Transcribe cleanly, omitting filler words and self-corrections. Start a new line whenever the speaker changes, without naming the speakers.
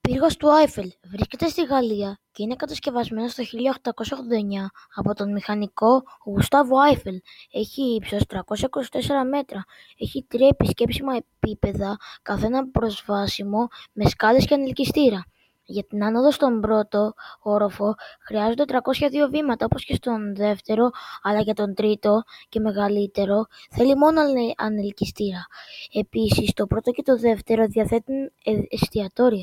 Πύργος του Άιφελ βρίσκεται στη Γαλλία και είναι κατασκευασμένος το 1889 από τον μηχανικό Γουστάβο Άιφελ. Έχει ύψος 324 μέτρα. Έχει 3 επισκέψιμα επίπεδα, καθένα προσβάσιμο με σκάλες και ανελκυστήρα. Για την άνοδο στον πρώτο όροφο χρειάζονται 302 βήματα, όπως και στον δεύτερο, αλλά για τον τρίτο και μεγαλύτερο θέλει μόνο ανελκυστήρα. Επίσης, το πρώτο και το δεύτερο διαθέτουν εστιατόρια.